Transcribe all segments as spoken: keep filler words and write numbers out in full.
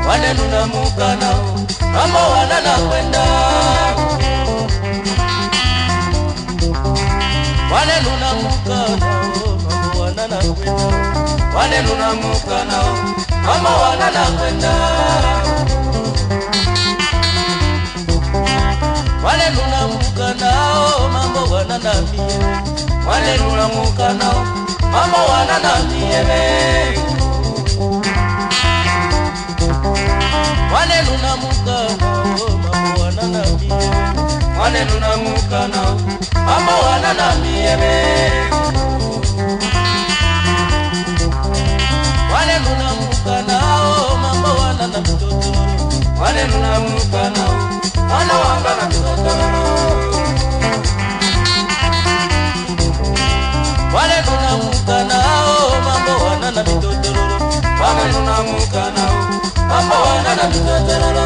wale nunamuka nao mambo wanana kwenda, wale nunamuka nao mambo wanana kwenda, wale nunamuka nao mambo wanana kwenda, wale nunamuka nao mambo wanana mie, wale nunamuka nao mambo wanana mie, wale nunamuka nao mambo wanana mie, wale nunamuka nao mambo wanana mie, wale nunamuka nao mambo wanana mtoto, wale nunamuka nao wana wangana mtoto, wale nunamuka nao mambo wanana mtoto, wale nunamuka nao mambo wanana mtoto.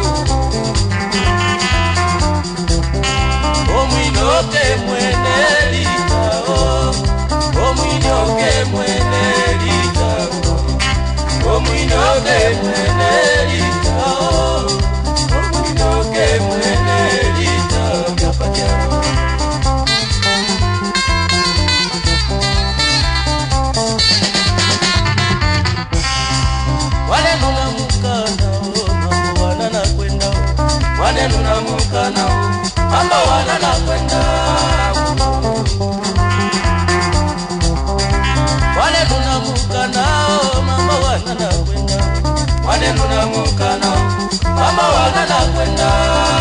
Omwinoke mwene litao, omwinoke mwene litao, omwinoke mwene litao, omwinoke mwene litao yapajaro. Wale nunamuka nao mambo wanana kwenda, wale nunamuka nao mambo wanana kwenda, wale nunamuka nao mambo wanana kwenda, wale nunamuka nao mambo wanana kwenda.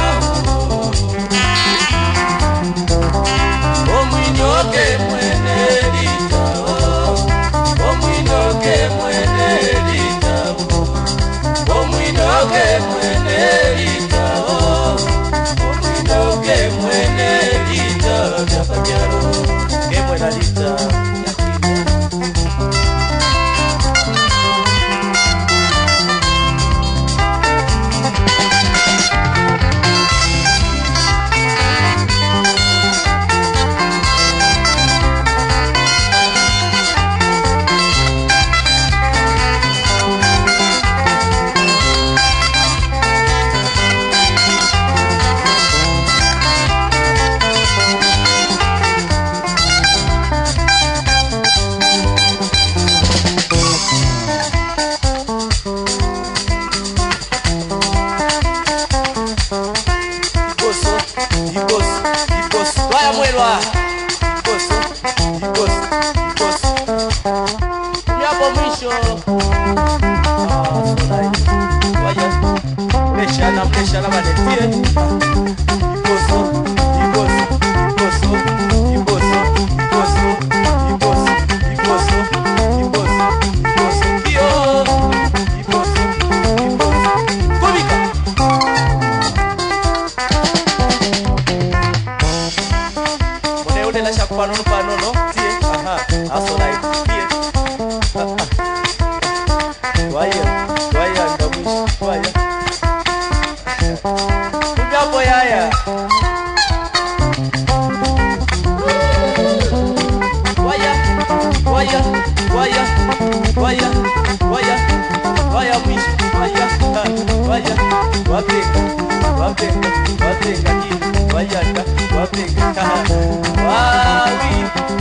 Omwinoke mwene litao, omwinoke mwene litao, omwinoke mwene litao, omwinoke mwene litao yapajaro. Ke mwena litao wapi